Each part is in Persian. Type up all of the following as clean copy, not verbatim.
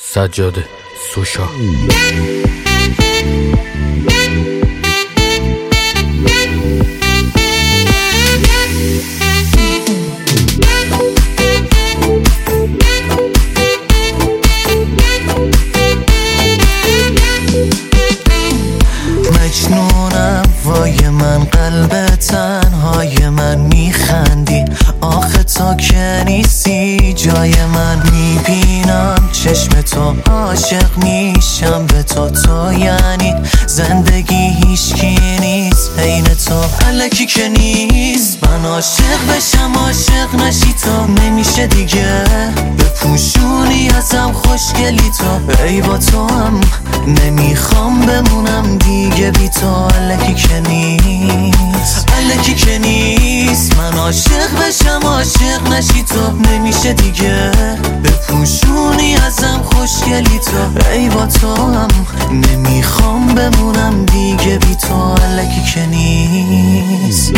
سجاده سوشا. مجنونم وای من، قلب تنهای من، میخندی آخه تا که نیستی جای من. میبینم چشم تو، عاشق میشم به تو. تو یعنی زندگی، هیچکی نیست عین تو. الکی که نیست من عاشق بشم، عاشق نشی تو. نمیشه دیگه بپوشونی ازم خوشگلی تو. ای با تو هم نمیخوام بمونم دیگه بی تو. الکی که نیست، الکی که نیست من عاشق بشم، عاشق نشی تو. نمیشه دیگه بپوشونی ازم خوشگلی تو. ای با تو هم نمیخوام بمونم دیگه بی تو. الکی که نیست.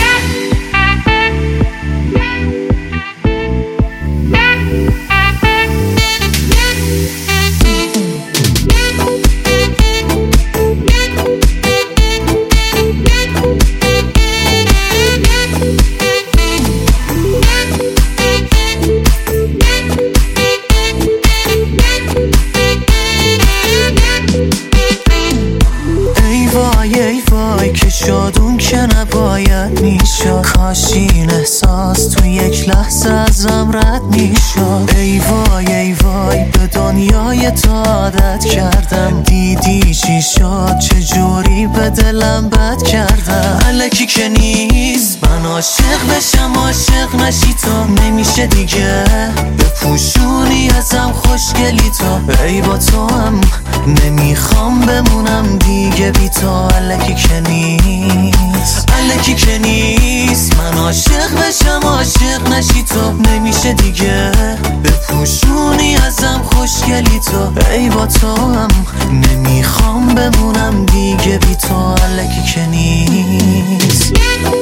ای وای که شادون که نباید میشد. کاش این احساس تو یک لحظه ازم رد میشد. ای وای به دنیای تو عادت کردم. دیدی چی شد، چجوری به دلم بد کردم. الکی که نیست من عاشق بشم، عاشق نشی تو. نمیشه دیگه بپوشونی ازم خوشگلی تو. ای با تو هم نمیخوام بمونم دیگه بی تو. الکی که نیست، الکی که نیست من عاشق بشم، عاشق نشی تو. نمیشه دیگه بپوشونی ازم خوشگلی تو. ای با تو هم نمیخوام بمونم دیگه بی تو. الکی که نیست.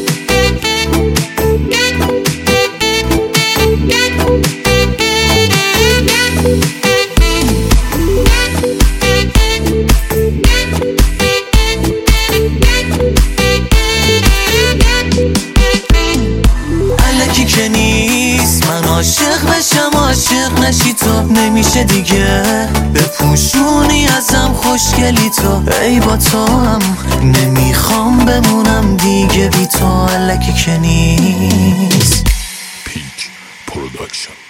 که نیست من عاشق بشم، عاشق نشی تو. نمیشه دیگه بپوشونی ازم خوشگلی تو. ای با تو هم نمیخوام بمونم دیگه بی تو. الکی که نیست. پیک پروداکشن.